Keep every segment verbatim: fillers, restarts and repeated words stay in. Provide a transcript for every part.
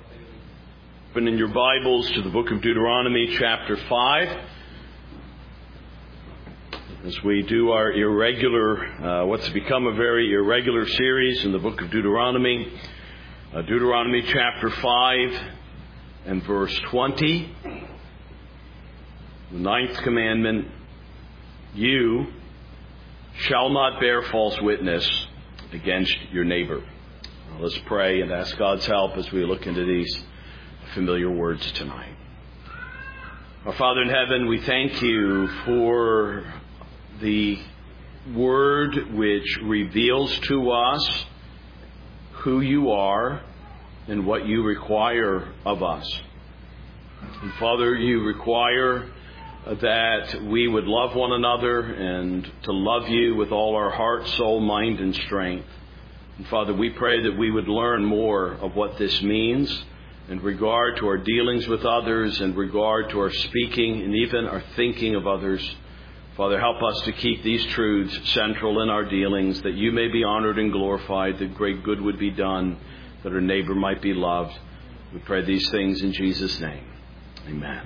Open in your Bibles to the book of Deuteronomy, chapter five. As we do our irregular, uh, what's become a very irregular series in the book of Deuteronomy. Uh, Deuteronomy chapter five and verse twenty. The ninth commandment, you shall not bear false witness against your neighbor. Now, let's pray and ask God's help as we look into these familiar words tonight. Our Father in heaven, we thank you for the word which reveals to us who you are and what you require of us. And Father, you require that we would love one another and to love you with all our heart, soul, mind, and strength. And Father, we pray that we would learn more of what this means in regard to our dealings with others, in regard to our speaking and even our thinking of others. Father, help us to keep these truths central in our dealings, that you may be honored and glorified, that great good would be done, that our neighbor might be loved. We pray these things in Jesus' name. Amen.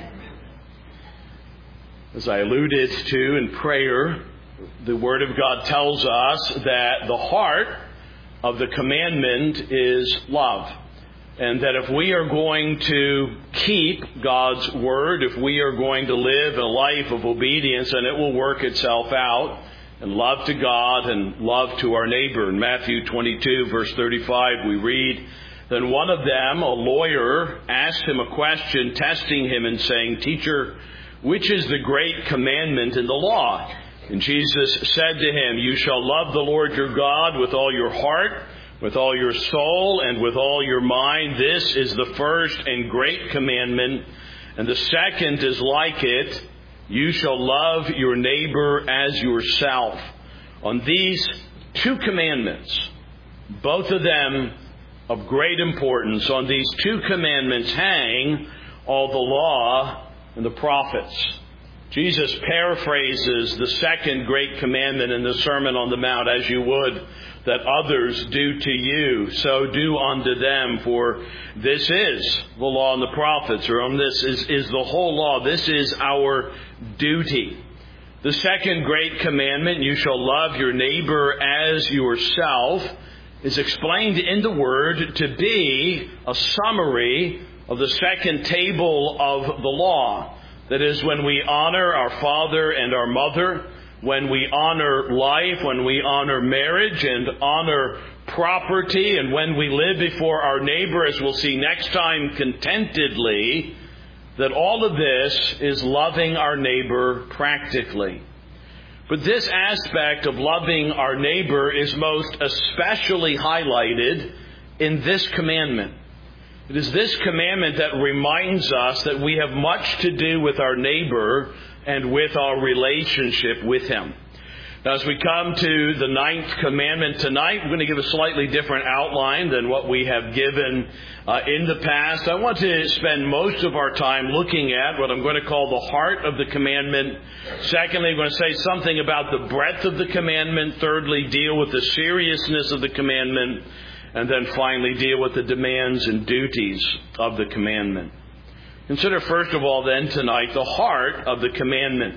As I alluded to in prayer, the Word of God tells us that the heart of the commandment is love. And that if we are going to keep God's Word, if we are going to live a life of obedience, then it will work itself out in love to God and love to our neighbor. In Matthew twenty-two, verse thirty-five, we read, "Then one of them, a lawyer, asked him a question, testing him and saying, 'Teacher, which is the great commandment in the law?' And Jesus said to him, 'You shall love the Lord your God with all your heart, with all your soul, and with all your mind. This is the first and great commandment. And the second is like it. You shall love your neighbor as yourself.' On these two commandments, both of them of great importance, on these two commandments hang all the law and the prophets." Jesus paraphrases the second great commandment in the Sermon on the Mount, "As you would that others do to you, so do unto them, for this is the law and the prophets," or on this is, is the whole law. This is our duty. The second great commandment, "You shall love your neighbor as yourself," is explained in the Word to be a summary of the second table of the law. That is, when we honor our father and our mother, when we honor life, when we honor marriage and honor property, and when we live before our neighbor, as we'll see next time, contentedly, that all of this is loving our neighbor practically. But this aspect of loving our neighbor is most especially highlighted in this commandment. It is this commandment that reminds us that we have much to do with our neighbor and with our relationship with him. Now, as we come to the ninth commandment tonight, we're going to give a slightly different outline than what we have given uh, in the past. I want to spend most of our time looking at what I'm going to call the heart of the commandment. Secondly, I'm going to say something about the breadth of the commandment. Thirdly, deal with the seriousness of the commandment. And then finally deal with the demands and duties of the commandment. Consider first of all then tonight the heart of the commandment.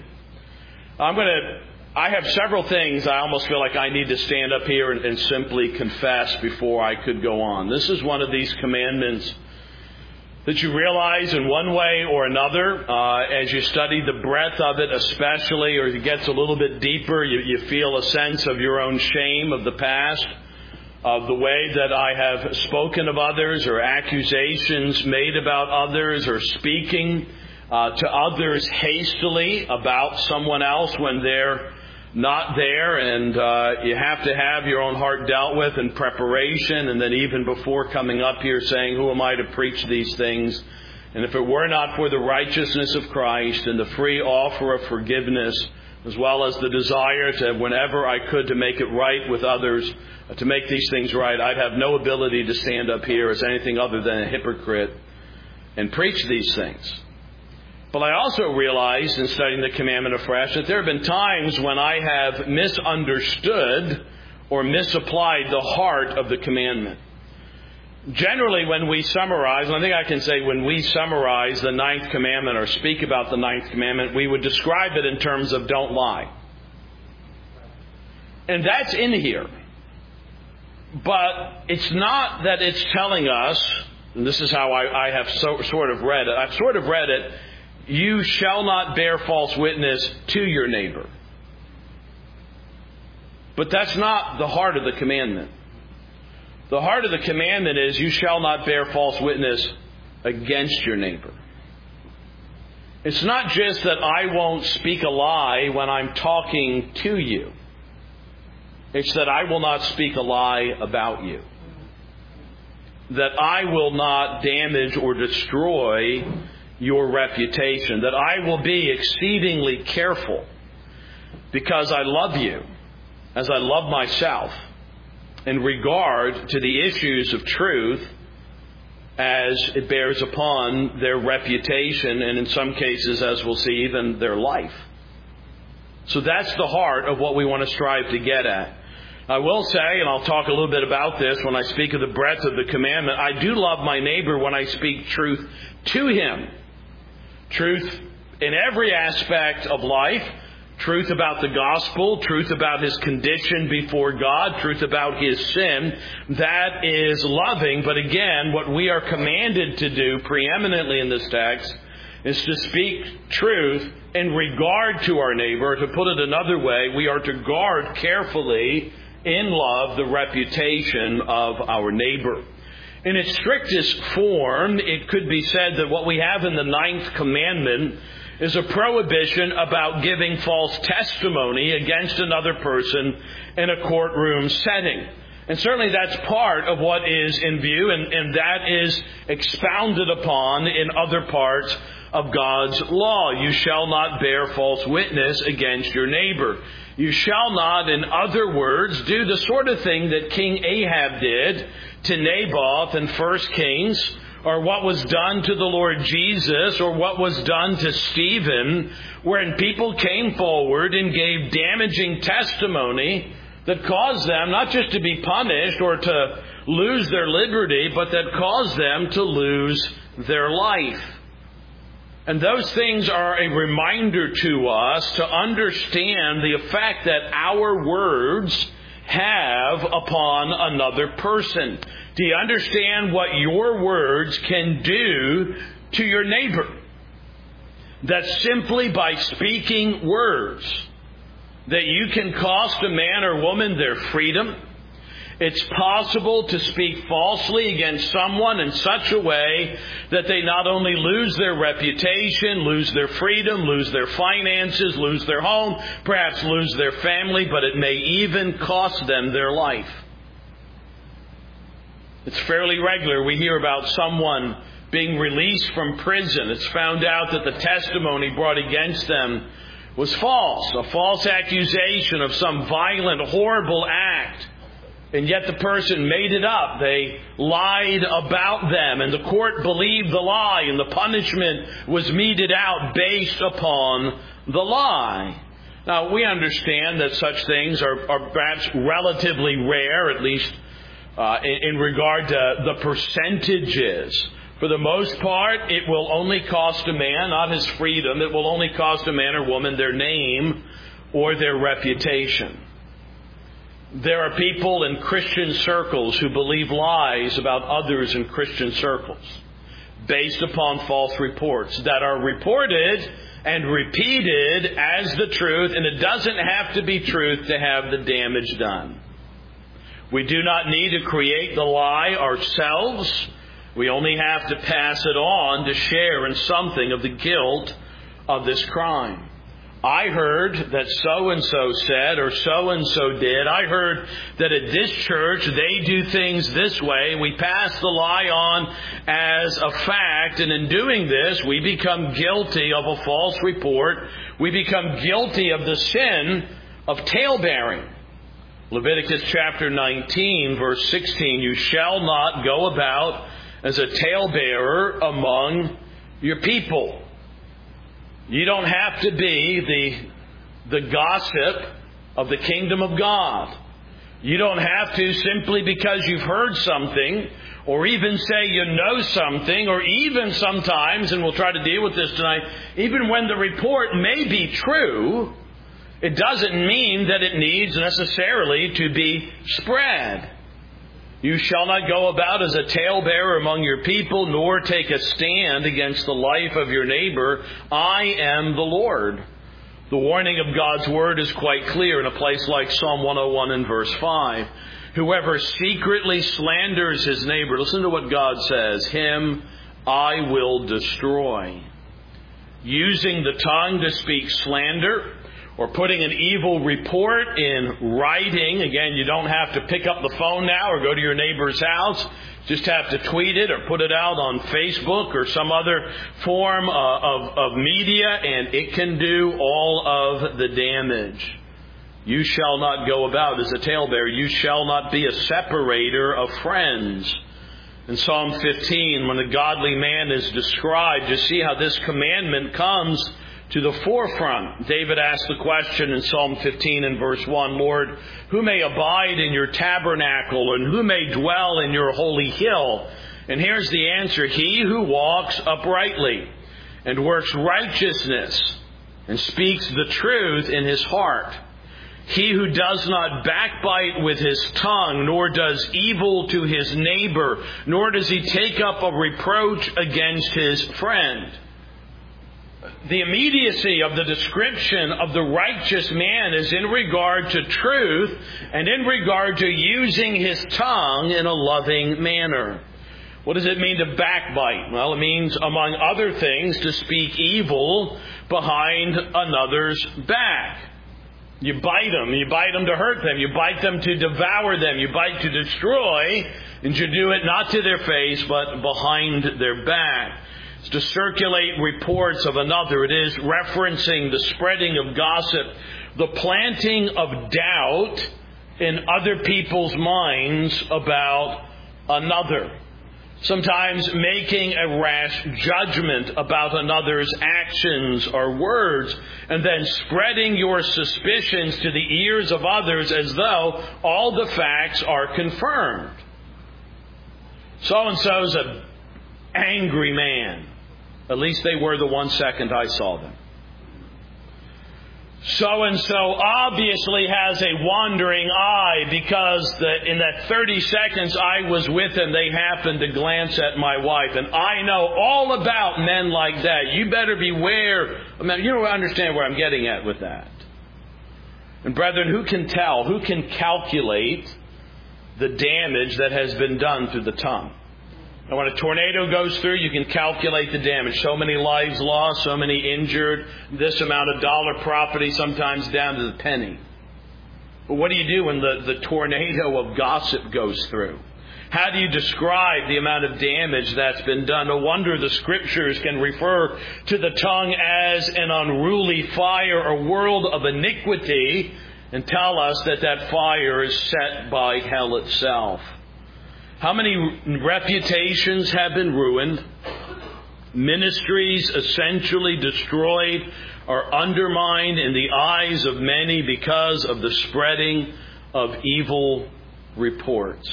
I'm going to, I have several things I almost feel like I need to stand up here and, and simply confess before I could go on. This is one of these commandments that you realize in one way or another, uh, as you study the breadth of it especially, or it gets a little bit deeper, you, you feel a sense of your own shame of the past, of the way that I have spoken of others, or accusations made about others, or speaking uh, to others hastily about someone else when they're not there, and uh, you have to have your own heart dealt with in preparation, and then even before coming up here saying, "Who am I to preach these things? And if it were not for the righteousness of Christ and the free offer of forgiveness, as well as the desire to, whenever I could, to make it right with others, to make these things right, I'd have no ability to stand up here as anything other than a hypocrite and preach these things." But I also realized in studying the commandment afresh that there have been times when I have misunderstood or misapplied the heart of the commandment. Generally, when we summarize, and I think I can say when we summarize the ninth commandment or speak about the ninth commandment, we would describe it in terms of don't lie. And that's in here. But it's not that it's telling us, and this is how I, I have so, sort of read it, I've sort of read it, you shall not bear false witness to your neighbor. But that's not the heart of the commandment. The heart of the commandment is you shall not bear false witness against your neighbor. It's not just that I won't speak a lie when I'm talking to you. It's that I will not speak a lie about you. That I will not damage or destroy your reputation. That I will be exceedingly careful because I love you as I love myself in regard to the issues of truth as it bears upon their reputation and in some cases, as we'll see, even their life. So that's the heart of what we want to strive to get at. I will say, and I'll talk a little bit about this when I speak of the breadth of the commandment, I do love my neighbor when I speak truth to him. Truth in every aspect of life. Truth about the gospel, truth about his condition before God, truth about his sin. That is loving. But again, what we are commanded to do preeminently in this text is to speak truth in regard to our neighbor. To put it another way, we are to guard carefully in love the reputation of our neighbor. In its strictest form, it could be said that what we have in the ninth commandment is a prohibition about giving false testimony against another person in a courtroom setting. And certainly that's part of what is in view, and, and that is expounded upon in other parts of God's law. You shall not bear false witness against your neighbor. You shall not, in other words, do the sort of thing that King Ahab did to Naboth in First Kings, or what was done to the Lord Jesus, or what was done to Stephen, wherein people came forward and gave damaging testimony that caused them not just to be punished or to lose their liberty, but that caused them to lose their life. And those things are a reminder to us to understand the effect that our words have upon another person. Do you understand what your words can do to your neighbor? That simply by speaking words, that you can cost a man or woman their freedom. It's possible to speak falsely against someone in such a way that they not only lose their reputation, lose their freedom, lose their finances, lose their home, perhaps lose their family, but it may even cost them their life. It's fairly regular. We hear about someone being released from prison. It's found out that the testimony brought against them was false, a false accusation of some violent, horrible act. And yet the person made it up. They lied about them, and the court believed the lie, and the punishment was meted out based upon the lie. Now, we understand that such things are, are perhaps relatively rare, at least uh, in, in regard to the percentages. For the most part, it will only cost a man, not his freedom. It will only cost a man or woman their name or their reputation. There are people in Christian circles who believe lies about others in Christian circles based upon false reports that are reported and repeated as the truth, and it doesn't have to be truth to have the damage done. We do not need to create the lie ourselves. We only have to pass it on to share in something of the guilt of this crime. I heard that so-and-so said or so-and-so did. I heard that at this church they do things this way. We pass the lie on as a fact, and in doing this we become guilty of a false report. We become guilty of the sin of talebearing. Leviticus chapter nineteen, verse sixteen, you shall not go about as a talebearer among your people. You don't have to be the, the gossip of the kingdom of God. You don't have to, simply because you've heard something or even say you know something, or even sometimes, and we'll try to deal with this tonight, even when the report may be true, it doesn't mean that it needs necessarily to be spread. You shall not go about as a talebearer among your people, nor take a stand against the life of your neighbor. I am the Lord. The warning of God's Word is quite clear in a place like Psalm one oh one and verse five. Whoever secretly slanders his neighbor, listen to what God says, him I will destroy. Using the tongue to speak slander, or putting an evil report in writing. Again, you don't have to pick up the phone now or go to your neighbor's house. Just have to tweet it or put it out on Facebook or some other form uh, of, of media, and it can do all of the damage. You shall not go about as a talebearer. You shall not be a separator of friends. In Psalm fifteen, when the godly man is described, you see how this commandment comes to the forefront. David asked the question in Psalm fifteen and verse one, Lord, who may abide in your tabernacle and who may dwell in your holy hill? And here's the answer. He who walks uprightly and works righteousness and speaks the truth in his heart. He who does not backbite with his tongue, nor does evil to his neighbor, nor does he take up a reproach against his friend. The immediacy of the description of the righteous man is in regard to truth and in regard to using his tongue in a loving manner. What does it mean to backbite? Well, it means, among other things, to speak evil behind another's back. You bite them. You bite them to hurt them. You bite them to devour them. You bite to destroy. And you do it not to their face, but behind their back. It's to circulate reports of another. It is referencing the spreading of gossip, the planting of doubt in other people's minds about another. Sometimes making a rash judgment about another's actions or words, and then spreading your suspicions to the ears of others as though all the facts are confirmed. So-and-so's an angry man. At least they were the one second I saw them. So-and-so obviously has a wandering eye because the, in that thirty seconds I was with him, they happened to glance at my wife. And I know all about men like that. You better beware. You don't understand where I'm getting at with that. And brethren, who can tell? Who can calculate the damage that has been done through the tongue? And when a tornado goes through, you can calculate the damage. So many lives lost, so many injured, this amount of dollar property, sometimes down to the penny. But what do you do when the, the tornado of gossip goes through? How do you describe the amount of damage that's been done? No wonder the Scriptures can refer to the tongue as an unruly fire, a world of iniquity, and tell us that that fire is set by hell itself. How many reputations have been ruined, ministries essentially destroyed or undermined in the eyes of many because of the spreading of evil reports?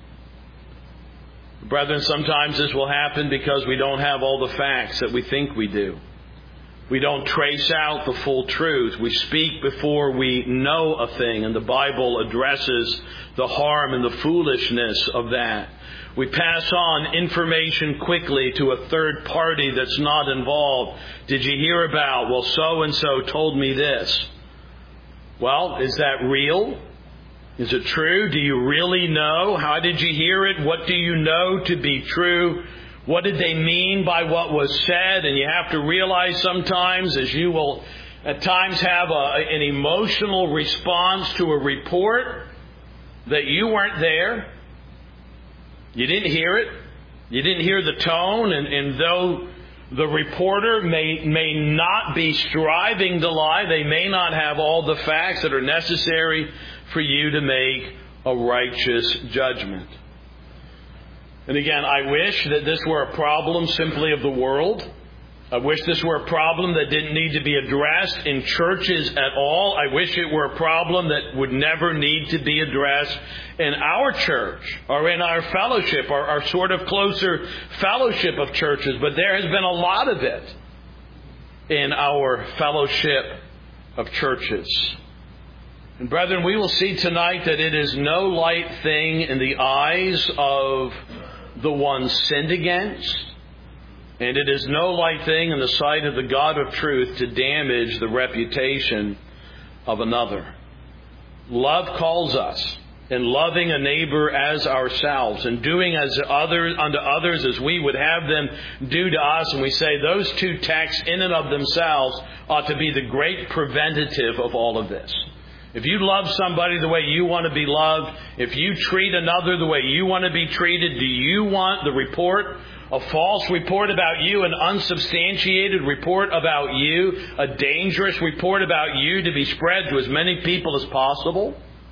Brethren, sometimes this will happen because we don't have all the facts that we think we do. We don't trace out the full truth. We speak before we know a thing, and the Bible addresses the harm and the foolishness of that. We pass on information quickly to a third party that's not involved. Did you hear about? Well, so-and-so told me this. Well, is that real? Is it true? Do you really know? How did you hear it? What do you know to be true? What did they mean by what was said? And you have to realize sometimes, as you will at times have a, an emotional response to a report, that you weren't there. You didn't hear it. You didn't hear the tone. And, and though the reporter may, may not be striving to lie, they may not have all the facts that are necessary for you to make a righteous judgment. And again, I wish that this were a problem simply of the world. I wish this were a problem that didn't need to be addressed in churches at all. I wish it were a problem that would never need to be addressed in our church or in our fellowship, or our sort of closer fellowship of churches. But there has been a lot of it in our fellowship of churches. And brethren, we will see tonight that it is no light thing in the eyes of the one sinned against, and it is no light thing in the sight of the God of truth to damage the reputation of another. Love calls us, in loving a neighbor as ourselves, and doing as other, unto others as we would have them do to us. And we say those two texts in and of themselves ought to be the great preventative of all of this. If you love somebody the way you want to be loved, if you treat another the way you want to be treated, do you want the report, a false report about you, an unsubstantiated report about you, a dangerous report about you to be spread to as many people as possible?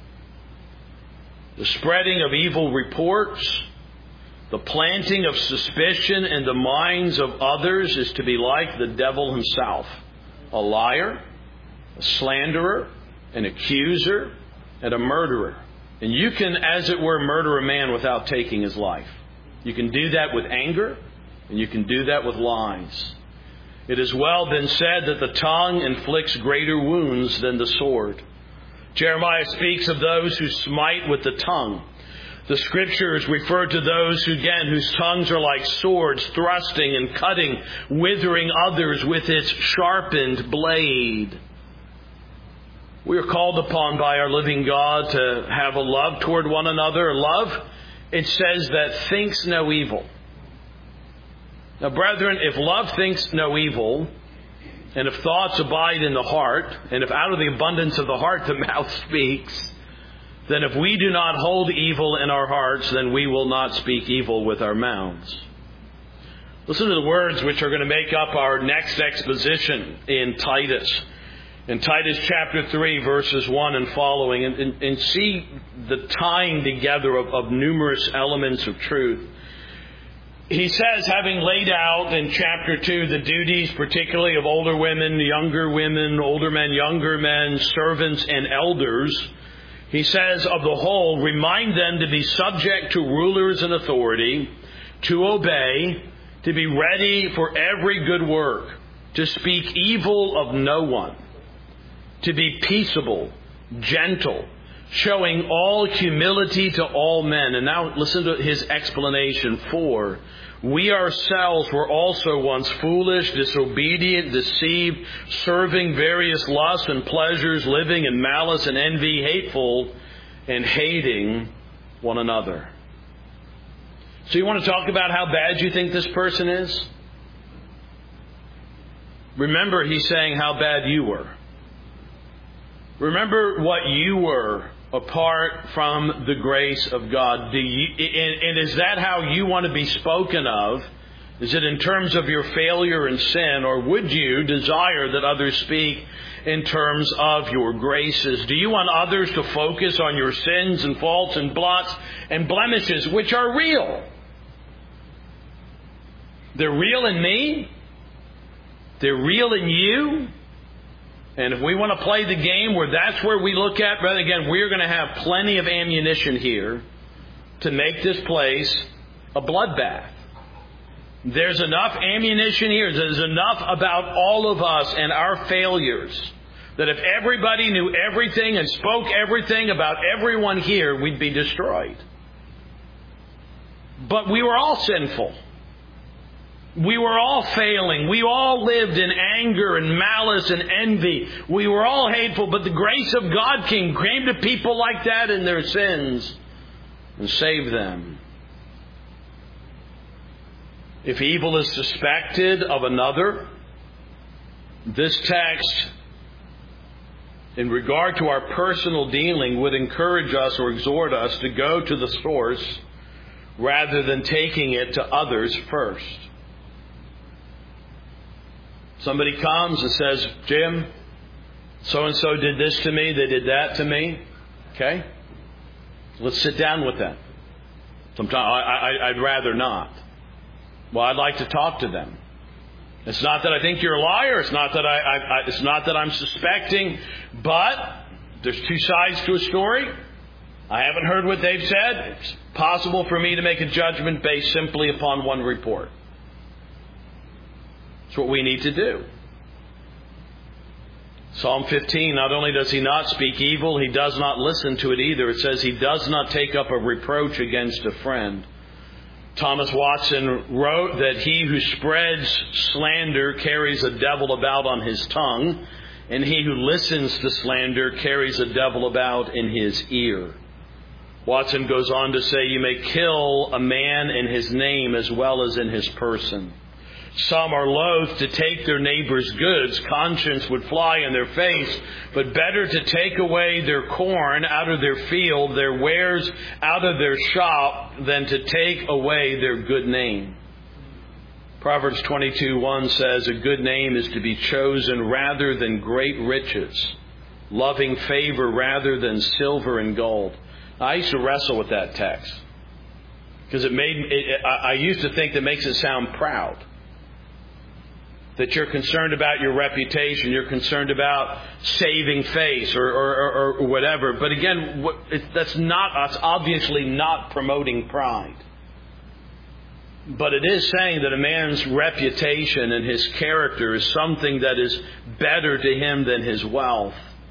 The spreading of evil reports, the planting of suspicion in the minds of others is to be like the devil himself. A liar, a slanderer, an accuser, and a murderer. And you can, as it were, murder a man without taking his life. You can do that with anger, and you can do that with lies. It has well been said that the tongue inflicts greater wounds than the sword. Jeremiah speaks of those who smite with the tongue. The Scriptures refer to those who, again, whose tongues are like swords, thrusting and cutting, withering others with its sharpened blade. We are called upon by our living God to have a love toward one another. Love, it says, that thinks no evil. Now, brethren, if love thinks no evil, and if thoughts abide in the heart, and if out of the abundance of the heart the mouth speaks, then if we do not hold evil in our hearts, then we will not speak evil with our mouths. Listen to the words which are going to make up our next exposition in Titus. In Titus chapter three, verses one and following, and, and, and see the tying together of, of numerous elements of truth. He says, having laid out in chapter two the duties particularly of older women, younger women, older men, younger men, servants and elders, he says, of the whole, remind them to be subject to rulers and authority, to obey, to be ready for every good work, to speak evil of no one, to be peaceable, gentle, showing all humility to all men. And now listen to his explanation. For we ourselves were also once foolish, disobedient, deceived, serving various lusts and pleasures, living in malice and envy, hateful, and hating one another. So you want to talk about how bad you think this person is? Remember, he's saying how bad you were. Remember what you were apart from the grace of God. Do you, and, and is that how you want to be spoken of? Is it in terms of your failure and sin, or would you desire that others speak in terms of your graces? Do you want others to focus on your sins and faults and blots and blemishes, which are real? They're real in me. They're real in you. And if we want to play the game where that's where we look at, rather again, we're going to have plenty of ammunition here to make this place a bloodbath. There's enough ammunition here. There's enough about all of us and our failures that if everybody knew everything and spoke everything about everyone here, we'd be destroyed. But we were all sinful. We were all failing. We all lived in anger and malice and envy. We were all hateful, but the grace of God came, came to people like that in their sins and saved them. If evil is suspected of another, this text, in regard to our personal dealing, would encourage us or exhort us to go to the source rather than taking it to others first. Somebody comes and says, Jim, so-and-so did this to me, they did that to me. Okay? Let's sit down with them. Sometimes I, I, I'd rather not. Well, I'd like to talk to them. It's not that I think you're a liar. It's not that I, I, I it's not that I'm suspecting, but there's two sides to a story. I haven't heard what they've said. It's possible for me to make a judgment based simply upon one report. It's what we need to do. Psalm fifteen, not only does he not speak evil, he does not listen to it either. It says he does not take up a reproach against a friend. Thomas Watson wrote that he who spreads slander carries a devil about on his tongue, and he who listens to slander carries a devil about in his ear. Watson goes on to say, you may kill a man in his name as well as in his person. Some are loath to take their neighbor's goods. Conscience would fly in their face. But better to take away their corn out of their field, their wares out of their shop, than to take away their good name. Proverbs twenty-two one says, a good name is to be chosen rather than great riches, loving favor rather than silver and gold. I used to wrestle with that text because it made it, I used to think that makes it sound proud. That you're concerned about your reputation, you're concerned about saving face or, or, or, or whatever. But again, what, it, that's not, that's obviously not promoting pride. But it is saying that a man's reputation and his character is something that is better to him than his wealth.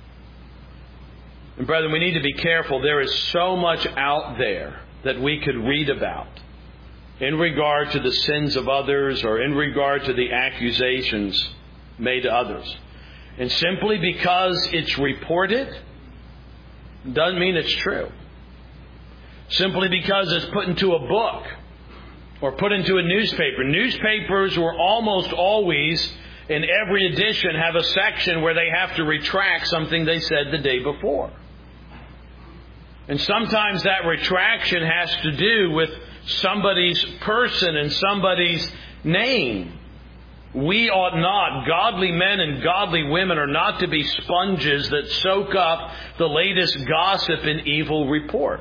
And brethren, we need to be careful. There is so much out there that we could read about in regard to the sins of others or in regard to the accusations made to others. And simply because it's reported doesn't mean it's true. Simply because it's put into a book or put into a newspaper. Newspapers will almost always, in every edition, have a section where they have to retract something they said the day before. And sometimes that retraction has to do with somebody's person and somebody's name. We ought not, godly men and godly women are not to be sponges that soak up the latest gossip and evil report.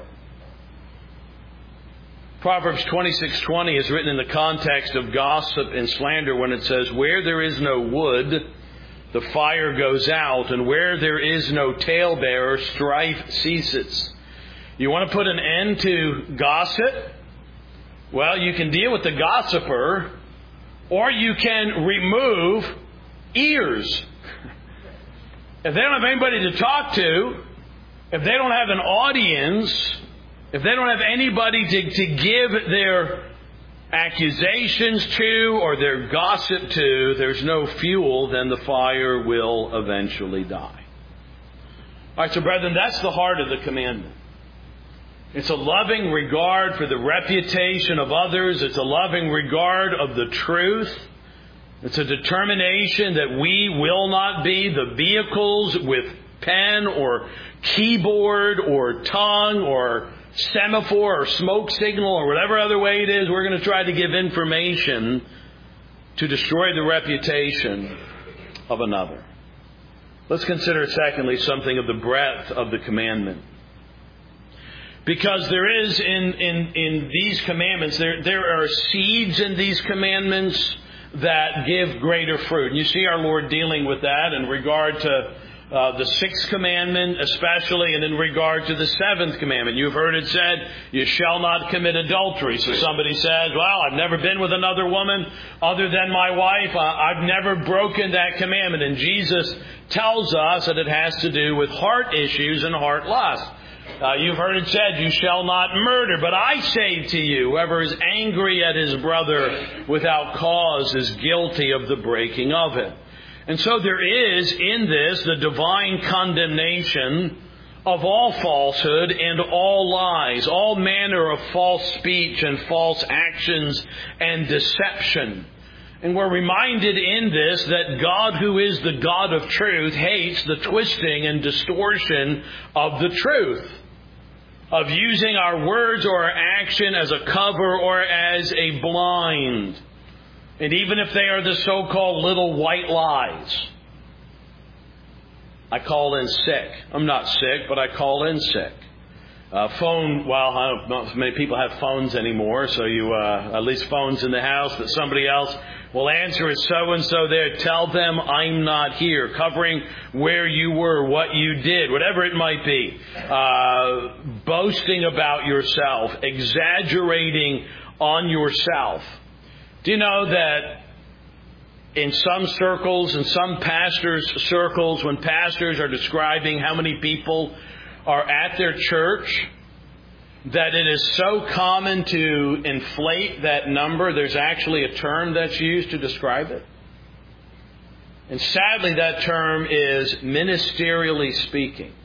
Proverbs twenty-six twenty is written in the context of gossip and slander when it says, where there is no wood, the fire goes out, and where there is no talebearer, strife ceases. You want to put an end to gossip? Well, you can deal with the gossiper, or you can remove ears. If they don't have anybody to talk to, if they don't have an audience, if they don't have anybody to, to give their accusations to or their gossip to, there's no fuel, then the fire will eventually die. All right, so brethren, that's the heart of the commandment. It's a loving regard for the reputation of others. It's a loving regard of the truth. It's a determination that we will not be the vehicles with pen or keyboard or tongue or semaphore or smoke signal or whatever other way it is we're going to try to give information to destroy the reputation of another. Let's consider, secondly, something of the breadth of the commandment. Because there is in, in, in these commandments, there, there are seeds in these commandments that give greater fruit. And you see our Lord dealing with that in regard to uh, the sixth commandment especially, and in regard to the seventh commandment. You've heard it said, you shall not commit adultery. So somebody says, well, I've never been with another woman other than my wife. I've never broken that commandment. And Jesus tells us that it has to do with heart issues and heart lust. Uh, you've heard it said, you shall not murder. But I say to you, whoever is angry at his brother without cause is guilty of the breaking of it. And so there is in this the divine condemnation of all falsehood and all lies, all manner of false speech and false actions and deception. And we're reminded in this that God, who is the God of truth, hates the twisting and distortion of the truth, of using our words or our action as a cover or as a blind. And even if they are the so-called little white lies. I call in sick. I'm not sick, but I call in sick. Uh, phone, well, I don't know if many people have phones anymore, so you, uh, at least phones in the house that somebody else will answer is so-and-so there. Tell them I'm not here, covering where you were, what you did, whatever it might be. Uh, boasting about yourself, exaggerating on yourself. Do you know that in some circles, in some pastors' circles, when pastors are describing how many people are at their church, that it is so common to inflate that number, there's actually a term that's used to describe it. And sadly, that term is ministerially speaking.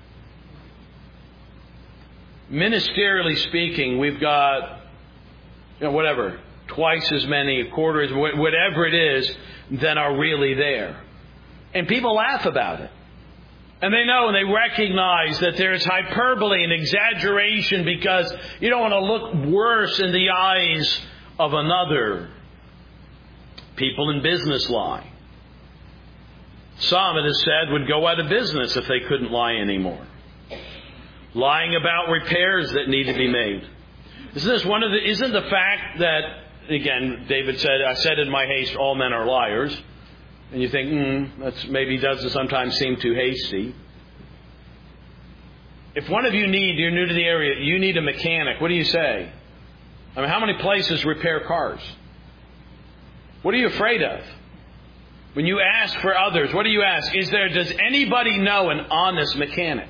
Ministerially speaking, we've got, you know, whatever, twice as many, a quarter as, whatever it is, than are really there. And people laugh about it. And they know and they recognize that there's hyperbole and exaggeration because you don't want to look worse in the eyes of another. People in business lie. Some, it is said, would go out of business if they couldn't lie anymore. Lying about repairs that need to be made. Isn't this one of the, isn't the fact that, again, David said, I said in my haste, all men are liars. And you think, hmm, that's maybe doesn't sometimes seem too hasty. If one of you need, you're new to the area, you need a mechanic, what do you say? I mean, how many places repair cars? What are you afraid of? When you ask for others, what do you ask? Is there, does anybody know an honest mechanic?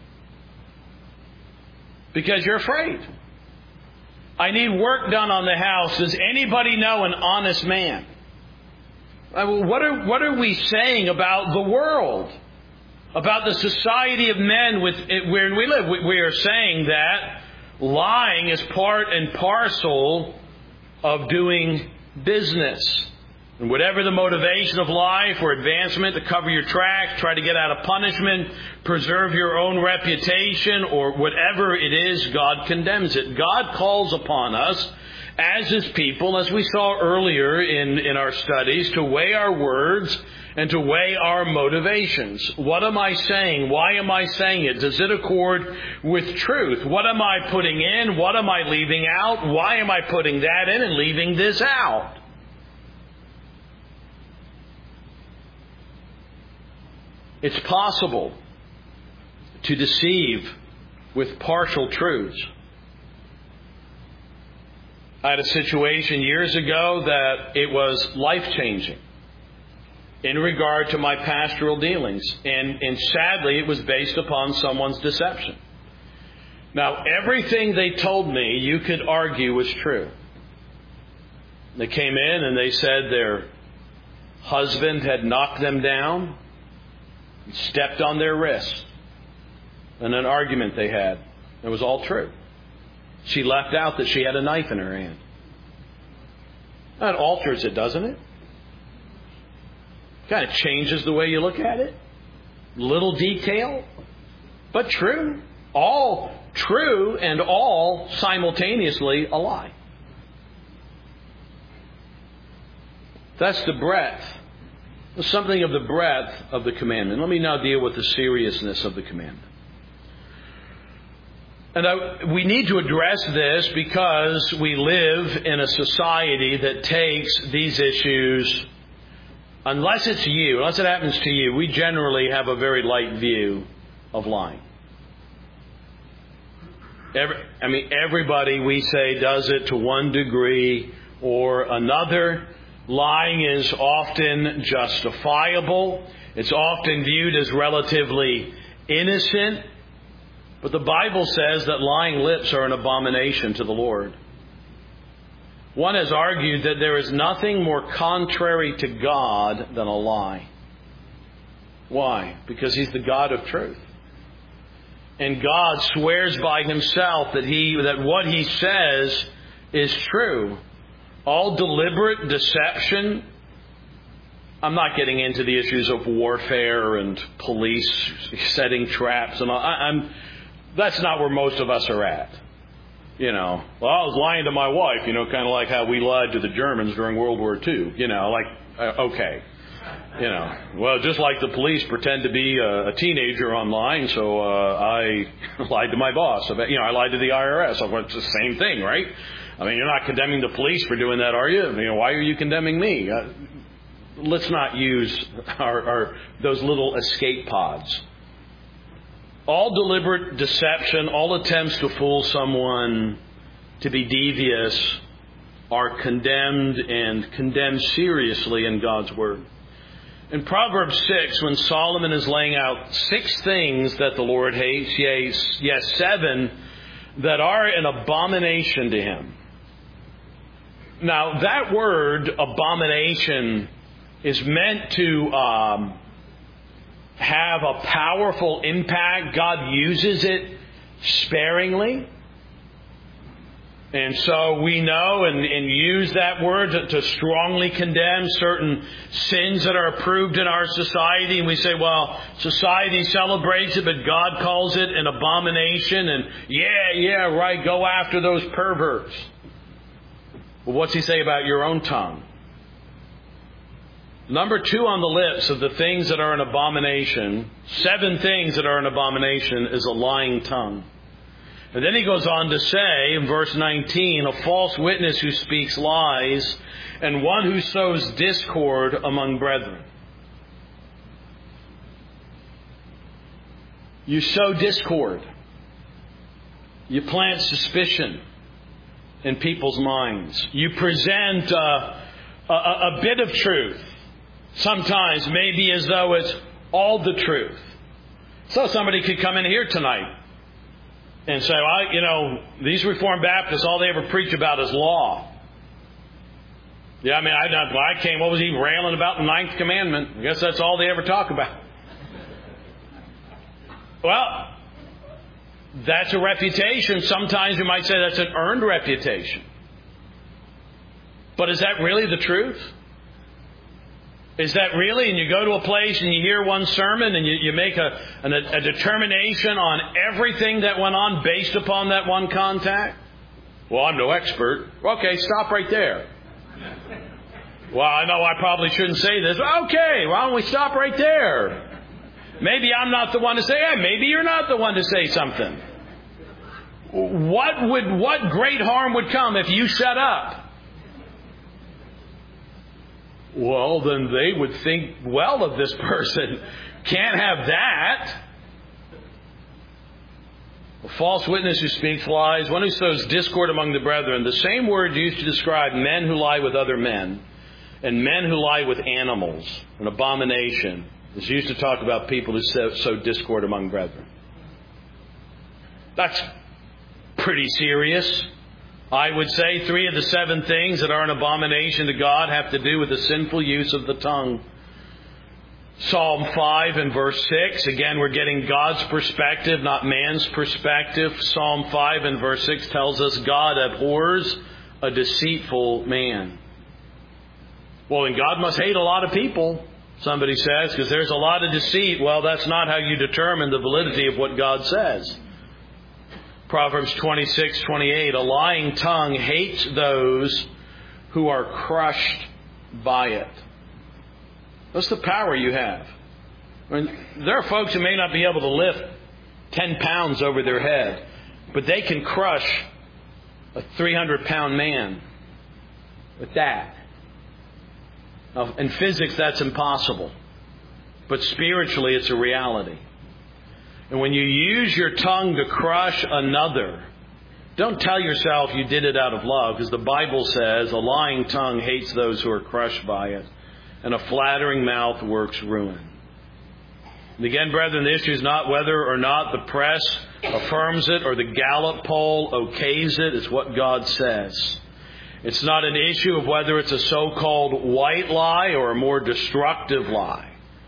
Because you're afraid. I need work done on the house. Does anybody know an honest man? What are, what are we saying about the world? About the society of men with where we live? We are saying that lying is part and parcel of doing business. And whatever the motivation of life or advancement, to cover your tracks, try to get out of punishment, preserve your own reputation, or whatever it is, God condemns it. God calls upon us as His people, as we saw earlier in, in our studies, to weigh our words and to weigh our motivations. What am I saying? Why am I saying it? Does it accord with truth? What am I putting in? What am I leaving out? Why am I putting that in and leaving this out? It's possible to deceive with partial truths. I had a situation years ago that it was life-changing in regard to my pastoral dealings. And, and sadly, it was based upon someone's deception. Now, everything they told me, you could argue was true. They came in and they said their husband had knocked them down, stepped on their wrist, in an argument they had. It was all true. She left out that she had a knife in her hand. That alters it, doesn't it? Kind of changes the way you look at it. Little detail, but true. All true and all simultaneously a lie. That's the breadth. Something of the breadth of the commandment. Let me now deal with the seriousness of the commandment. And I, we need to address this because we live in a society that takes these issues, unless it's you, unless it happens to you, we generally have a very light view of lying. Every, I mean, everybody, we say, does it to one degree or another. Lying is often justifiable. It's often viewed as relatively innocent. But the Bible says that lying lips are an abomination to the Lord. One has argued that there is nothing more contrary to God than a lie. Why? Because He's the God of truth. And God swears by Himself that He that what He says is true. All deliberate deception. I'm not getting into the issues of warfare and police setting traps and all. I, I'm That's not where most of us are at. You know, well, I was lying to my wife, you know, kind of like how we lied to the Germans during World War Two. You know, like, uh, okay. You know, well, just like the police pretend to be a, a teenager online, so uh, I lied to my boss. You know, I lied to the I R S. Well, it's the same thing, right? I mean, you're not condemning the police for doing that, are you? You know, why are you condemning me? Uh, let's not use our, our those little escape pods. All deliberate deception, all attempts to fool someone, to be devious, are condemned and condemned seriously in God's Word. In Proverbs six, when Solomon is laying out six things that the Lord hates, yes, yes, seven that are an abomination to Him. Now, that word, abomination, is meant to um, have a powerful impact. God uses it sparingly. And so we know and, and use that word to, to strongly condemn certain sins that are approved in our society. And we say, well, society celebrates it, but God calls it an abomination. And yeah, yeah, right, go after those perverts. Well, what's He say about your own tongue? Number two on the lips of the things that are an abomination, seven things that are an abomination, is a lying tongue. And then he goes on to say in verse nineteen, a false witness who speaks lies, and one who sows discord among brethren. You sow discord. You plant suspicion in people's minds. You present a, a, a bit of truth, sometimes maybe as though it's all the truth. So somebody could come in here tonight and say, well, you know, these Reformed Baptists, all they ever preach about is law. Yeah, I mean, I, I came, what was he railing about the ninth commandment? I guess that's all they ever talk about. Well, that's a reputation. Sometimes you might say that's an earned reputation. But is that really the truth? Is that really? And you go to a place and you hear one sermon and you, you make a, an, a determination on everything that went on based upon that one contact? Well, I'm no expert. Okay, stop right there. Well, I know I probably shouldn't say this. Okay, why don't we stop right there? Maybe I'm not the one to say it. Maybe you're not the one to say something. What would, what great harm would come if you shut up? Well, then they would think well of this person. Can't have that. A false witness who speaks lies, one who sows discord among the brethren. The same word used to describe men who lie with other men and men who lie with animals. An abomination is used to talk about people who sow, sow discord among brethren. That's pretty serious. I would say three of the seven things that are an abomination to God have to do with the sinful use of the tongue. Psalm five and verse six, again we're getting God's perspective, not man's perspective. Psalm five and verse six tells us God abhors a deceitful man. Well, then God must hate a lot of people, somebody says, because there's a lot of deceit. Well, that's not how you determine the validity of what God says. Proverbs twenty-six twenty-eight, a lying tongue hates those who are crushed by it. That's the power you have. I mean, there are folks who may not be able to lift ten pounds over their head, but they can crush a three hundred pound man with that. Now, in physics, that's impossible. But spiritually, it's a reality. And when you use your tongue to crush another, don't tell yourself you did it out of love, because the Bible says a lying tongue hates those who are crushed by it, and a flattering mouth works ruin. And again, brethren, the issue is not whether or not the press affirms it or the Gallup poll okays it. It's what God says. It's not an issue of whether it's a so-called white lie or a more destructive lie.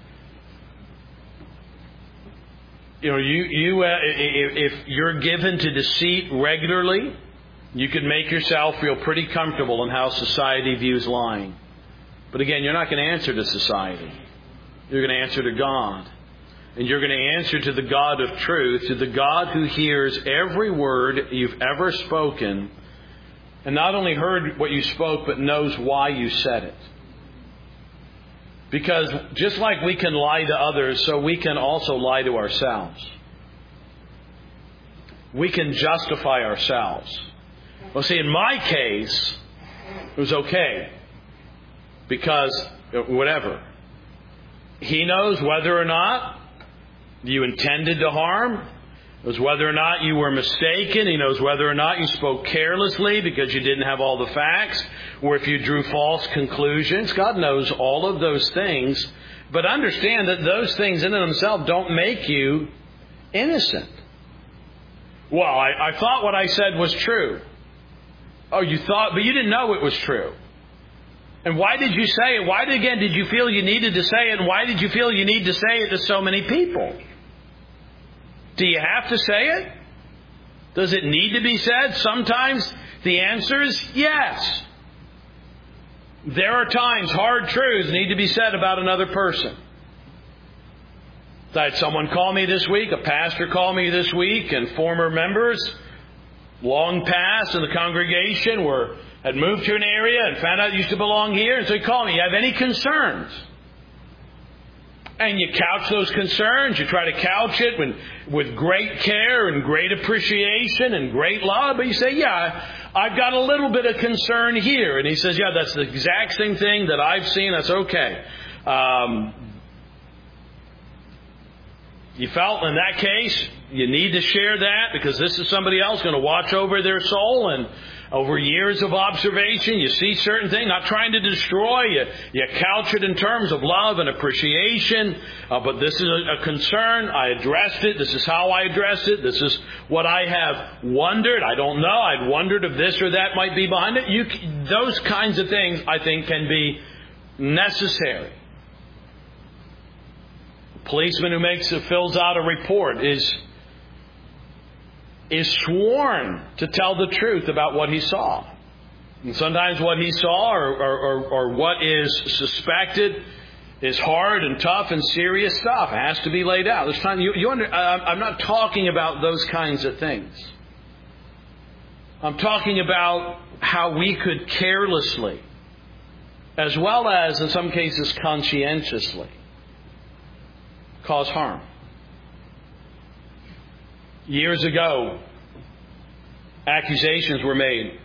You know, you, you uh, if you're given to deceit regularly, you can make yourself feel pretty comfortable in how society views lying. But again, you're not going to answer to society. You're going to answer to God. And you're going to answer to the God of truth, to the God who hears every word you've ever spoken, and not only heard what you spoke, but knows why you said it. Because just like we can lie to others, so we can also lie to ourselves. We can justify ourselves. Well, see, in my case, it was okay. Because, whatever. He knows whether or not you intended to harm. He knows whether or not you were mistaken. He knows whether or not you spoke carelessly because you didn't have all the facts, or if you drew false conclusions. God knows all of those things. But understand that those things in and themselves don't make you innocent. Well, I, I thought what I said was true. Oh, you thought, but you didn't know it was true. And why did you say it? Why, again, did you feel you needed to say it? And why did you feel you need to say it to so many people? Do you have to say it? Does it need to be said? Sometimes the answer is yes. There are times hard truths need to be said about another person. I had someone call me this week, a pastor called me this week, and former members, long past in the congregation, were had moved to an area and found out used to belong here, and so he called me, "You have any concerns?" And you couch those concerns. You try to couch it with, with great care and great appreciation and great love. But you say, yeah, I've got a little bit of concern here. And he says, yeah, that's the exact same thing that I've seen. That's okay. Um, you felt in that case you need to share that because this is somebody else going to watch over their soul, and over years of observation, you see certain things, not trying to destroy. You, you couch it in terms of love and appreciation. Uh, but this is a, a concern. I addressed it. This is how I addressed it. This is what I have wondered. I don't know. I'd wondered if this or that might be behind it. You, those kinds of things, I think, can be necessary. A policeman who makes fills out a report is is sworn to tell the truth about what he saw. And sometimes what he saw or, or, or, or what is suspected is hard and tough and serious stuff. It has to be laid out. There's time, you, you under, I'm not talking about those kinds of things. I'm talking about how we could carelessly, as well as in some cases conscientiously, cause harm. Years ago, accusations were made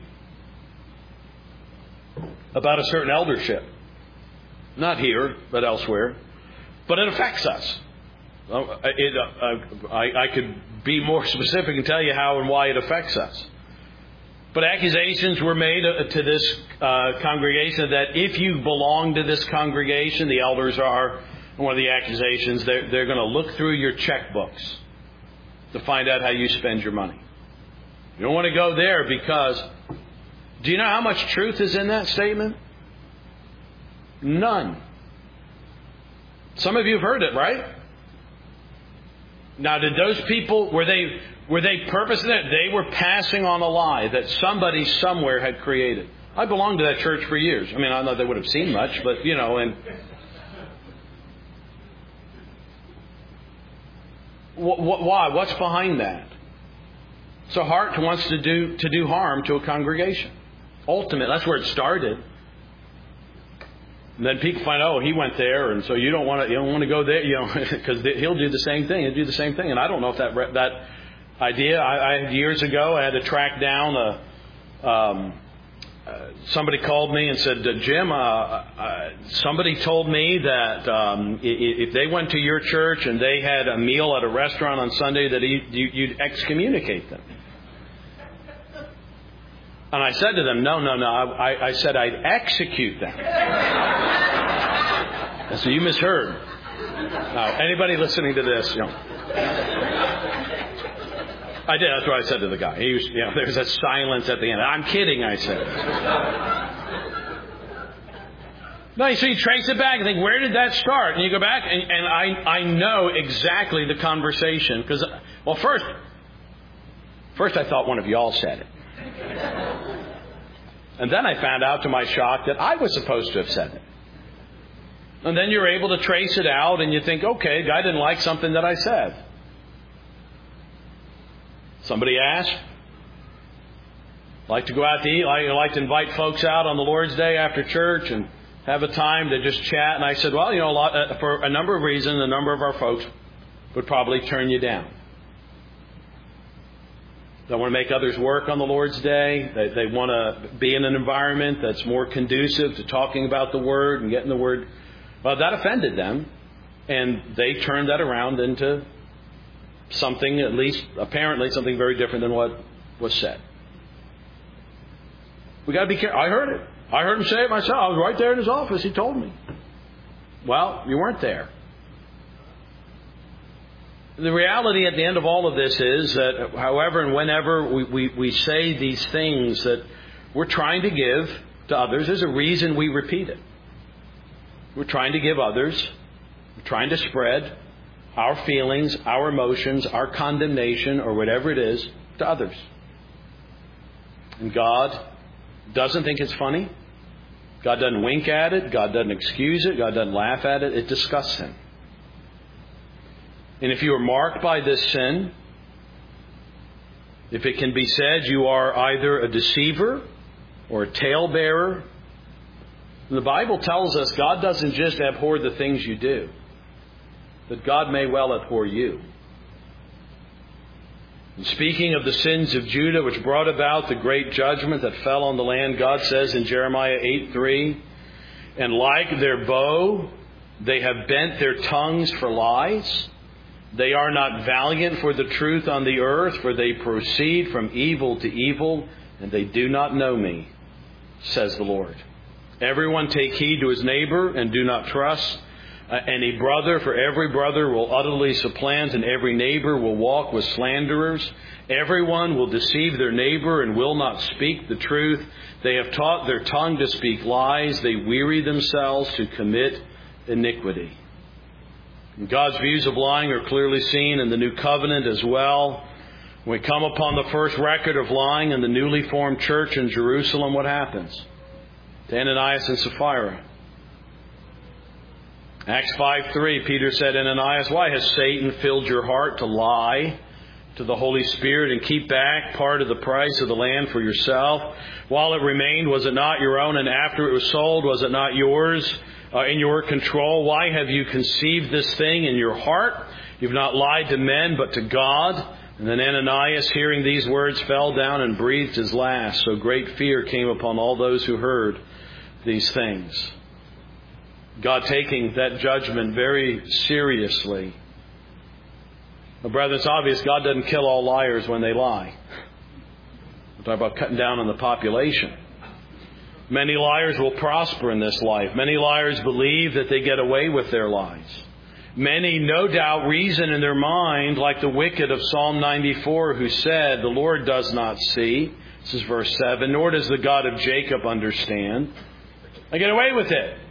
about a certain eldership. Not here, but elsewhere. But it affects us. It, uh, I, I could be more specific and tell you how and why it affects us. But accusations were made to this uh, congregation that if you belong to this congregation, the elders are, one of the accusations, they're, they're going to look through your checkbooks to find out how you spend your money. You don't want to go there because, do you know how much truth is in that statement? None. Some of you have heard it, right? Now, did those people, were they were they purposing it? They were passing on a lie that somebody somewhere had created. I belonged to that church for years. I mean, I don't know if they would have seen much, but, you know, and why? What's behind that? So heart wants to do to do harm to a congregation. Ultimately, that's where it started. And then people find, oh, he went there, and so you don't want to you don't want to go there, you know, because he'll do the same thing. He'll do the same thing, and I don't know if that that idea. I, I years ago I had to track down a. Um, Uh, somebody called me and said, Jim, uh, uh, somebody told me that um, if they went to your church and they had a meal at a restaurant on Sunday, that you, you'd excommunicate them. And I said to them, no, no, no. I, I said I'd execute them. And so you misheard. Now, anybody listening to this, you know. I did. That's what I said to the guy. He was, you know, there was a silence at the end. I'm kidding, I said. No, so you trace it back and think, where did that start? And you go back, and, and I, I know exactly the conversation. Because, well, first, first I thought one of y'all said it. And then I found out to my shock that I was supposed to have said it. And then you're able to trace it out, and you think, okay, guy didn't like something that I said. Somebody asked, like to go out to eat, like, like to invite folks out on the Lord's Day after church and have a time to just chat. And I said, well, you know, a lot, uh, for a number of reasons, a number of our folks would probably turn you down. They want to make others work on the Lord's Day. They, they want to be in an environment that's more conducive to talking about the Word and getting the Word. Well, that offended them, and they turned that around into something, at least apparently, something very different than what was said. We got to be careful. I heard it. I heard him say it myself. I was right there in his office. He told me. Well, you weren't there. The reality at the end of all of this is that however and whenever we, we, we say these things that we're trying to give to others, there's a reason we repeat it. We're trying to give others, we're trying to spread our feelings, our emotions, our condemnation, or whatever it is, to others. And God doesn't think it's funny. God doesn't wink at it. God doesn't excuse it. God doesn't laugh at it. It disgusts Him. And if you are marked by this sin, if it can be said you are either a deceiver or a talebearer, the Bible tells us God doesn't just abhor the things you do, that God may well abhor you. And speaking of the sins of Judah, which brought about the great judgment that fell on the land, God says in Jeremiah eight three, and like their bow, they have bent their tongues for lies. They are not valiant for the truth on the earth, for they proceed from evil to evil, and they do not know me, says the Lord. Everyone take heed to his neighbor, and do not trust uh, any brother, for every brother will utterly supplant, and every neighbor will walk with slanderers. Everyone will deceive their neighbor and will not speak the truth. They have taught their tongue to speak lies. They weary themselves to commit iniquity. God's views of lying are clearly seen in the New Covenant as well. When we come upon the first record of lying in the newly formed church in Jerusalem, what happens? To Ananias and Sapphira. Acts five three, Peter said, Ananias, why has Satan filled your heart to lie to the Holy Spirit and keep back part of the price of the land for yourself? While it remained, was it not your own? And after it was sold, was it not yours? Uh, in your control? Why have you conceived this thing in your heart? You've not lied to men, but to God. And then Ananias, hearing these words, fell down and breathed his last. So great fear came upon all those who heard these things. God taking that judgment very seriously. Well, brethren, it's obvious God doesn't kill all liars when they lie. We're talking about cutting down on the population. Many liars will prosper in this life. Many liars believe that they get away with their lies. Many, no doubt, reason in their mind like the wicked of Psalm ninety-four who said, the Lord does not see. This is verse seven. Nor does the God of Jacob understand. I get away with it.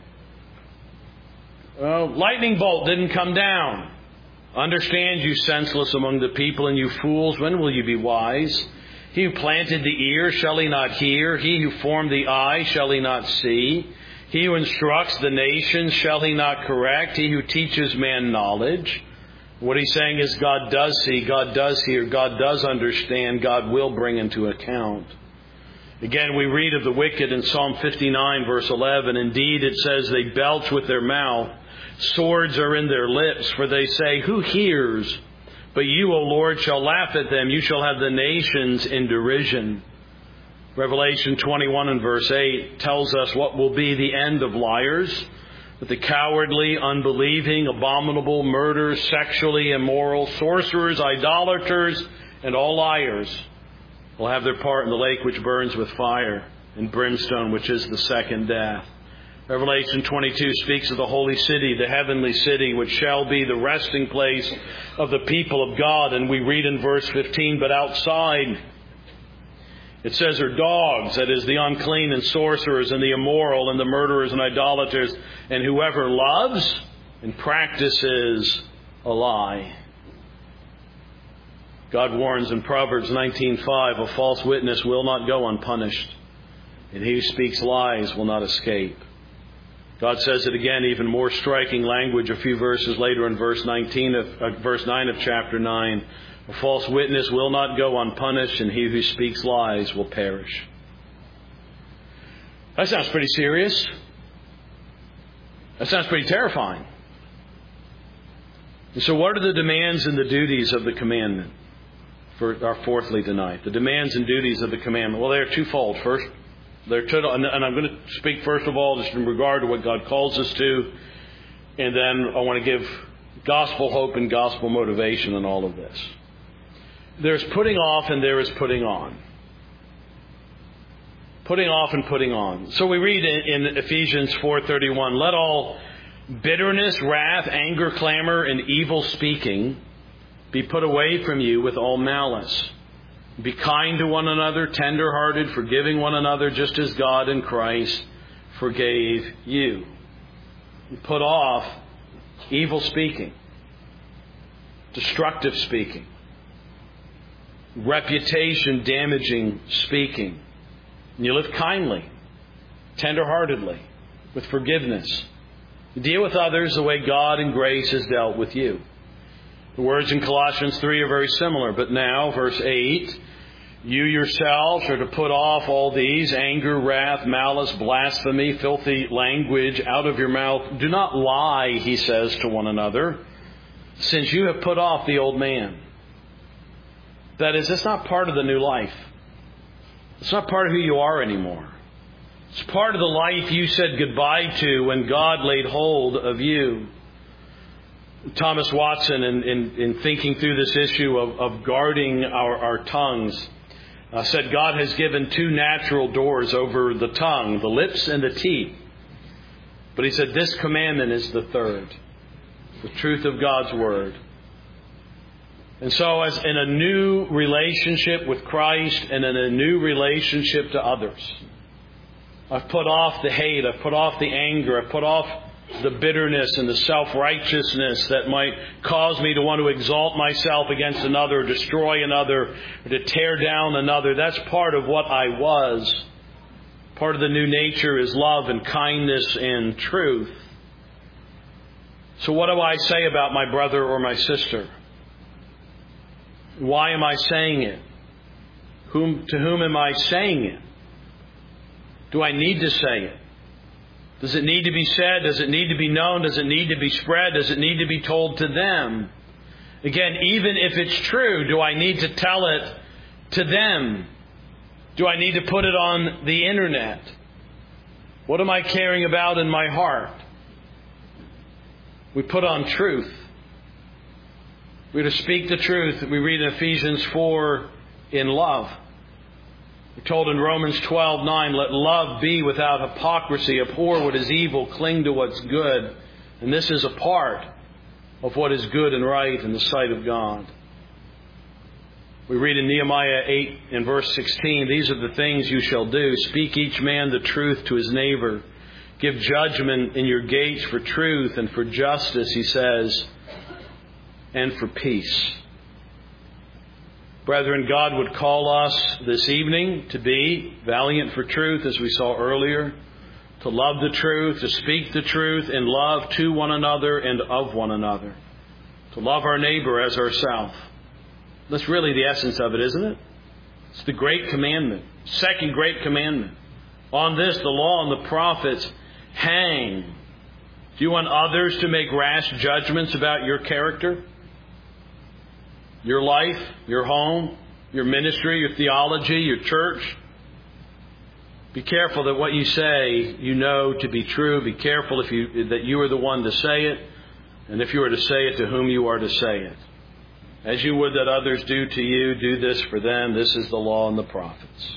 Well, lightning bolt didn't come down. Understand, you senseless among the people, and you fools, when will you be wise? He who planted the ear, shall he not hear? He who formed the eye, shall he not see? He who instructs the nations, shall he not correct? He who teaches man knowledge. What he's saying is God does see, God does hear, God does understand, God will bring into account. Again, we read of the wicked in Psalm fifty-nine, verse eleven. Indeed, it says they belch with their mouth. Swords are in their lips, for they say, who hears? But you, O Lord, shall laugh at them. You shall have the nations in derision. Revelation twenty-one and verse eight tells us what will be the end of liars. That the cowardly, unbelieving, abominable, murderers, sexually immoral, sorcerers, idolaters, and all liars will have their part in the lake which burns with fire and brimstone, which is the second death. Revelation twenty-two speaks of the holy city, the heavenly city, which shall be the resting place of the people of God. And we read in verse fifteen, but outside it says are dogs, that is the unclean and sorcerers and the immoral and the murderers and idolaters and whoever loves and practices a lie. God warns in Proverbs nineteen five, a false witness will not go unpunished, and he who speaks lies will not escape. God says it again, even more striking language a few verses later in verse nineteen of uh, verse nine of chapter nine. A false witness will not go unpunished, and he who speaks lies will perish. That sounds pretty serious. That sounds pretty terrifying. And so what are the demands and the duties of the commandment for our fourthly tonight? The demands and duties of the commandment. Well, they are twofold. First, they're to, and I'm going to speak first of all just in regard to what God calls us to, and then I want to give gospel hope and gospel motivation in all of this. There's putting off and there is putting on. Putting off and putting on. So we read in, in Ephesians four thirty-one, let all bitterness, wrath, anger, clamor, and evil speaking be put away from you with all malice. Be kind to one another, tender-hearted, forgiving one another, just as God in Christ forgave you. You put off evil speaking, destructive speaking, reputation damaging speaking. And you live kindly, tender-heartedly, with forgiveness. You deal with others the way God in grace has dealt with you. The words in Colossians three are very similar, but now, verse eight, you yourselves are to put off all these, anger, wrath, malice, blasphemy, filthy language out of your mouth. Do not lie, he says to one another, since you have put off the old man. That is, it's not part of the new life. It's not part of who you are anymore. It's part of the life you said goodbye to when God laid hold of you. Thomas Watson, in, in, in thinking through this issue of, of guarding our, our tongues, uh, said God has given two natural doors over the tongue, the lips and the teeth. But he said this commandment is the third, the truth of God's Word. And so as in a new relationship with Christ and in a new relationship to others, I've put off the hate, I've put off the anger, I've put off the bitterness and the self-righteousness that might cause me to want to exalt myself against another, or destroy another, or to tear down another. That's part of what I was. Part of the new nature is love and kindness and truth. So what do I say about my brother or my sister? Why am I saying it? Whom, to whom am I saying it? Do I need to say it? Does it need to be said? Does it need to be known? Does it need to be spread? Does it need to be told to them? Again, even if it's true, do I need to tell it to them? Do I need to put it on the internet? What am I caring about in my heart? We put on truth. We're to speak the truth. We read in Ephesians four in love. We're told in Romans twelve nine, let love be without hypocrisy. Abhor what is evil. Cling to what's good. And this is a part of what is good and right in the sight of God. We read in Nehemiah eight in verse sixteen, these are the things you shall do. Speak each man the truth to his neighbor. Give judgment in your gates for truth and for justice, he says, and for peace. Brethren, God would call us this evening to be valiant for truth, as we saw earlier, to love the truth, to speak the truth in love to one another and of one another, to love our neighbor as ourselves. That's really the essence of it, isn't it? It's the great commandment, second great commandment. On this, the law and the prophets hang. Do you want others to make rash judgments about your character? Your life, your home, your ministry, your theology, your church? Be careful that what you say you know to be true. Be careful if you that you are the one to say it, and if you are to say it, to whom you are to say it. As you would that others do to you, do this for them. This is the law and the prophets.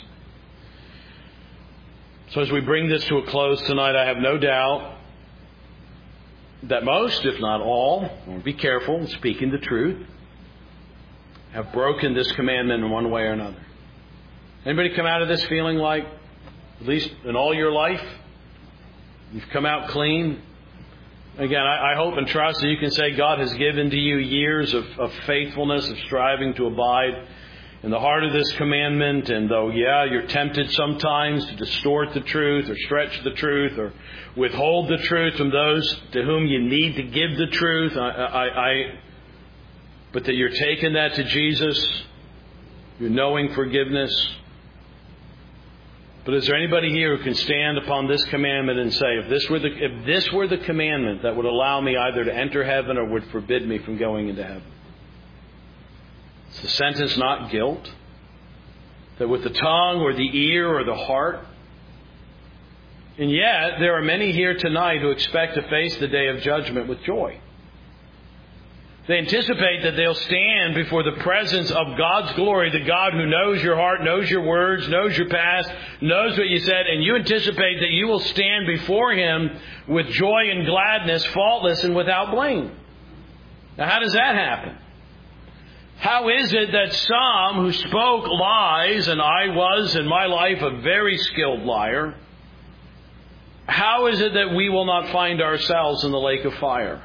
So as we bring this to a close tonight, I have no doubt that most, if not all, be careful in speaking the truth, have broken this commandment in one way or another. Anybody come out of this feeling like, at least in all your life, you've come out clean? Again, I, I hope and trust that you can say God has given to you years of, of faithfulness, of striving to abide in the heart of this commandment. And though, yeah, you're tempted sometimes to distort the truth or stretch the truth or withhold the truth from those to whom you need to give the truth, I... I, I but that you're taking that to Jesus, you're knowing forgiveness, But is there anybody here who can stand upon this commandment and say, if this were the, if this were the commandment that would allow me either to enter heaven or would forbid me from going into heaven? Is the sentence not guilt? That with the tongue or the ear or the heart? And yet, there are many here tonight who expect to face the day of judgment with joy. They anticipate that they'll stand before the presence of God's glory, the God who knows your heart, knows your words, knows your past, knows what you said, and you anticipate that you will stand before Him with joy and gladness, faultless and without blame. Now, how does that happen? How is it that some who spoke lies, and I was in my life a very skilled liar, how is it that we will not find ourselves in the lake of fire?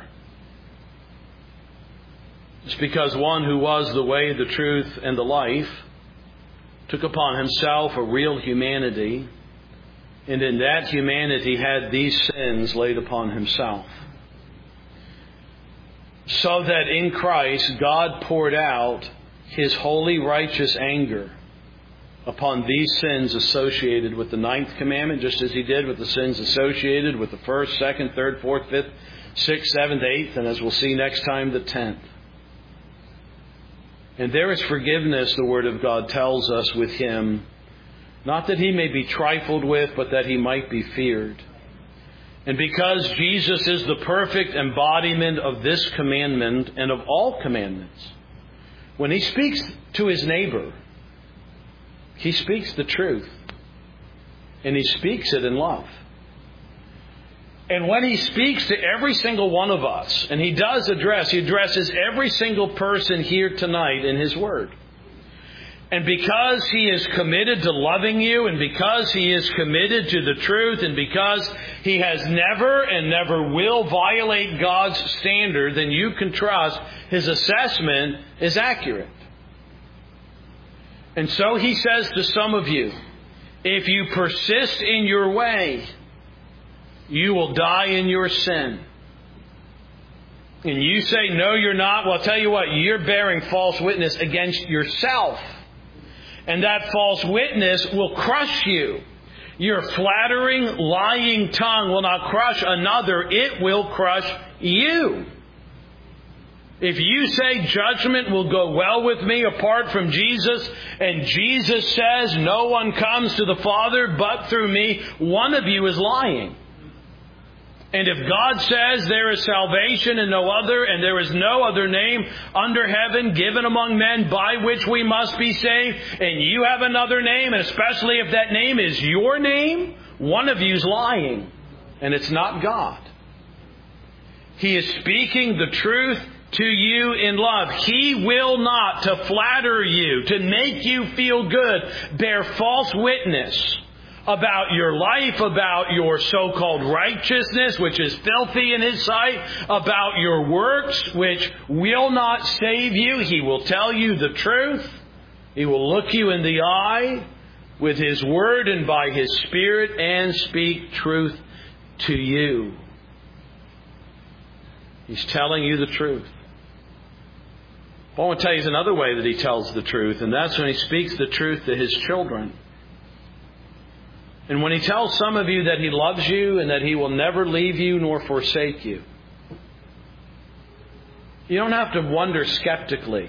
It's because one who was the way, the truth, and the life took upon Himself a real humanity, and in that humanity had these sins laid upon Himself. So that in Christ God poured out His holy, righteous anger upon these sins associated with the ninth commandment, just as He did with the sins associated with the first, second, third, fourth, fifth, sixth, seventh, eighth, and as we'll see next time, the tenth. And there is forgiveness, the Word of God tells us, with Him, not that He may be trifled with, but that He might be feared. And because Jesus is the perfect embodiment of this commandment and of all commandments, when He speaks to His neighbor, He speaks the truth. And He speaks it in love. And when He speaks to every single one of us, and He does address, He addresses every single person here tonight in His Word. And because He is committed to loving you, and because He is committed to the truth, and because He has never and never will violate God's standard, then you can trust His assessment is accurate. And so He says to some of you, if you persist in your way, you will die in your sin. And you say, no, you're not. Well, I'll tell you what, you're bearing false witness against yourself. And that false witness will crush you. Your flattering, lying tongue will not crush another. It will crush you. If you say judgment will go well with me apart from Jesus, and Jesus says no one comes to the Father but through me, one of you is lying. And if God says there is salvation and no other, and there is no other name under heaven given among men by which we must be saved, and you have another name, and especially if that name is your name, one of you is lying, and it's not God. He is speaking the truth to you in love. He will not, to flatter you, to make you feel good, bear false witness about your life, about your so-called righteousness, which is filthy in His sight, about your works, which will not save you. He will tell you the truth. He will look you in the eye with His Word and by His Spirit and speak truth to you. He's telling you the truth. I want to tell you another way that He tells the truth, and that's when He speaks the truth to His children. And when He tells some of you that He loves you and that He will never leave you nor forsake you, you don't have to wonder skeptically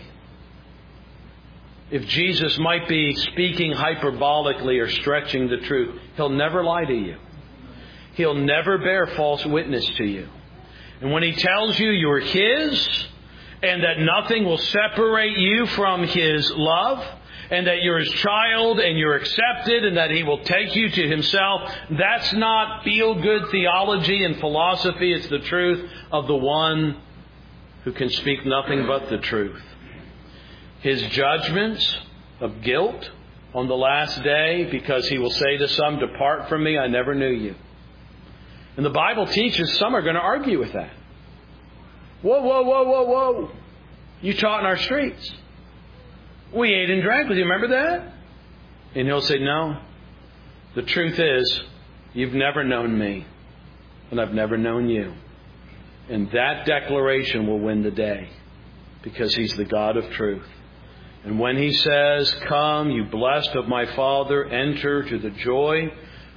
if Jesus might be speaking hyperbolically or stretching the truth. He'll never lie to you. He'll never bear false witness to you. And when He tells you you're His and that nothing will separate you from His love, and that you're His child and you're accepted and that He will take you to Himself, that's not feel-good theology and philosophy. It's the truth of the one who can speak nothing but the truth. His judgments of guilt on the last day, because He will say to some, depart from me, I never knew you. And the Bible teaches some are going to argue with that. Whoa, whoa, whoa, whoa, whoa. You taught in our streets. We ate and drank with you. Remember that? And He'll say, no. The truth is, you've never known me. And I've never known you. And that declaration will win the day. Because He's the God of truth. And when He says, "Come, you blessed of my Father, enter to the joy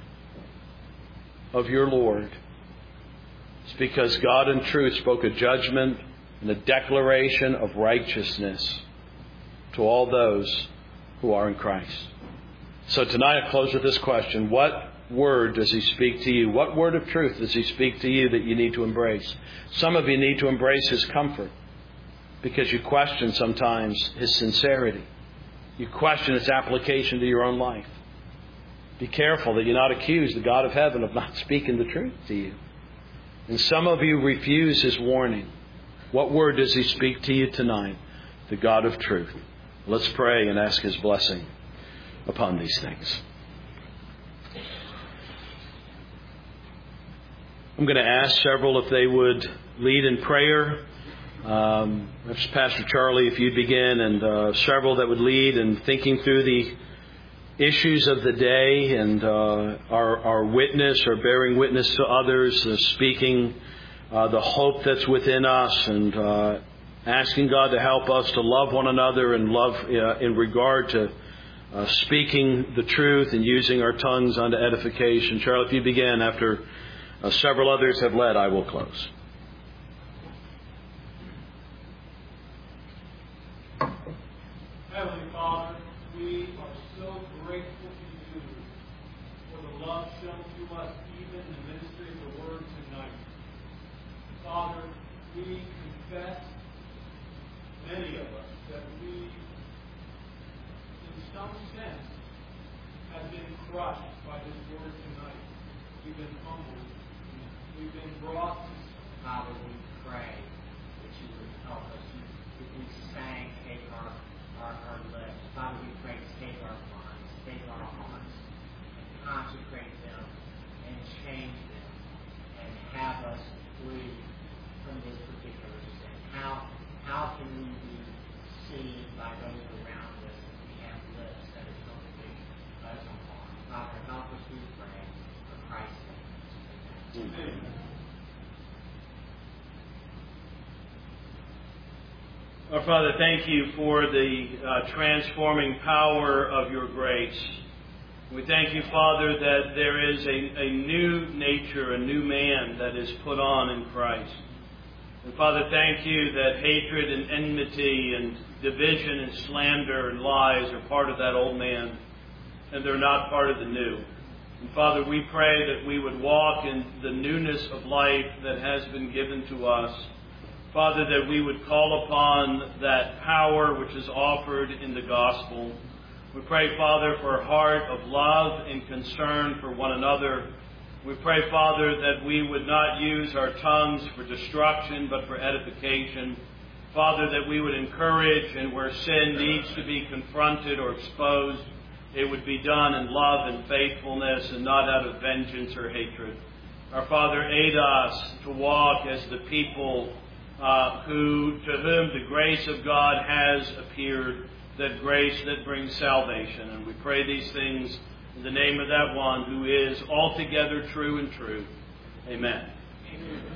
of your Lord," it's because God in truth spoke a judgment and a declaration of righteousness to all those who are in Christ. So tonight I close with this question. What word does He speak to you? What word of truth does He speak to you that you need to embrace? Some of you need to embrace His comfort because you question sometimes His sincerity. You question its application to your own life. Be careful that you not accuse the God of heaven of not speaking the truth to you. And some of you refuse His warning. What word does He speak to you tonight? The God of truth. Let's pray and ask His blessing upon these things. I'm going to ask several if they would lead in prayer. Um, perhaps Pastor Charlie, if you'd begin, and uh, several that would lead in thinking through the issues of the day and uh, our, our witness or bearing witness to others, uh, speaking uh, the hope that's within us, and uh, asking God to help us to love one another and love uh, in regard to uh, speaking the truth and using our tongues unto edification. Charlie, if you begin, after uh, several others have led, I will close. Heavenly Father, we are so grateful to you for the love shown to us even in the ministry of the Word tonight. Father, we confess, many of us, that we, in some sense, have been crushed by this Word tonight. We've been humbled. We've been brought to... Father, we pray that you would help us. If we sang, take our, our, our lips. Father, we pray, take our minds, take our hearts, and consecrate them, and change them, and have us free from this particular sin. How, how can we be seen by those around us if we have lips that are going to do us harm? Father, help us, we pray, for Christ's sake. Amen. Our Father, thank you for the uh, transforming power of your grace. We thank you, Father, that there is a, a new nature, a new man that is put on in Christ. And Father, thank you that hatred and enmity and division and slander and lies are part of that old man, and they're not part of the new. And Father, we pray that we would walk in the newness of life that has been given to us. Father, that we would call upon that power which is offered in the gospel. We pray, Father, for a heart of love and concern for one another. We pray, Father, that we would not use our tongues for destruction, but for edification. Father, that we would encourage, and where sin needs to be confronted or exposed, it would be done in love and faithfulness and not out of vengeance or hatred. Our Father, aid us to walk as the people Uh, who, to whom the grace of God has appeared, that grace that brings salvation. And we pray these things in the name of that one who is altogether true and true. Amen. Amen.